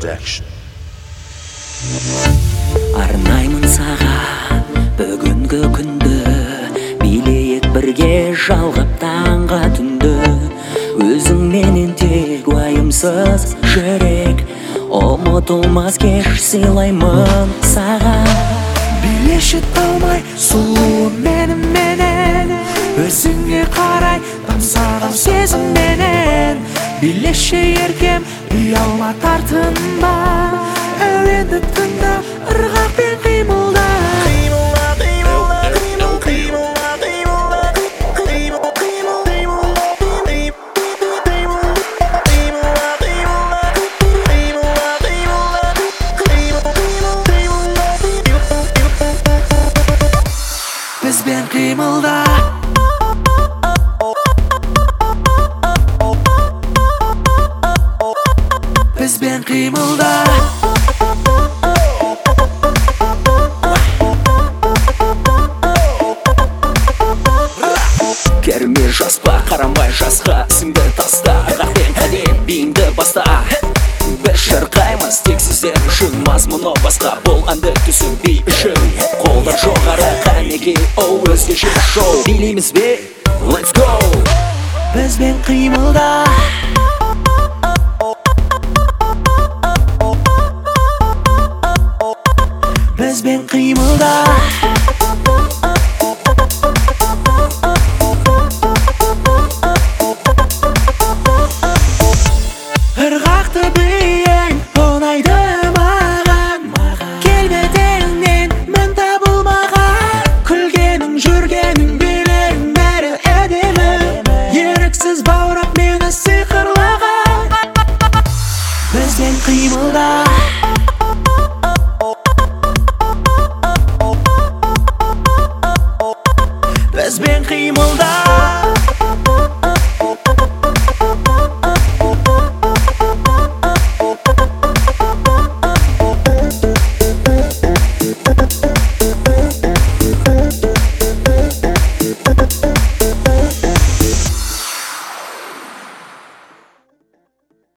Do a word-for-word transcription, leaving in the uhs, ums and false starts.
Production. Арнаймын саған бүгінгі күнді, билейік бірге жалғап таңға түнді. Өзіңменен тек уайымсыз жүрек, ұмытылмас кеш сыйлаймын саған. Билеші талмай сұлу менің менен, өзіңе қарай тамсаған сезім менен. Билеші еркем ұялма тартынба, әуенді тыңда ырғақ пен қимылда. Бізбен қимылда, бізбен қимылда. Керме жаспа, қарамай жасқа, ісіңді таста, ағақпен қадем бейінді баста. Біз шырқаймыз тек сіздер үшін, мазмұны басқа, бұл әнді түсін би үшін. Қолдар жоғары қанеке, оу өзгеше шоу. Билейміз бе? Let's go! Бізбен қимылда, бізбен қимылда. Ырғақты биің ұнайды маған, келбетіңнен мін табылмаған. Күлгенің жүргенің билең бәрі әдемі, еріксіз баурап мені сиқырлаған. Бізбен қимылда, бізбен қимылда.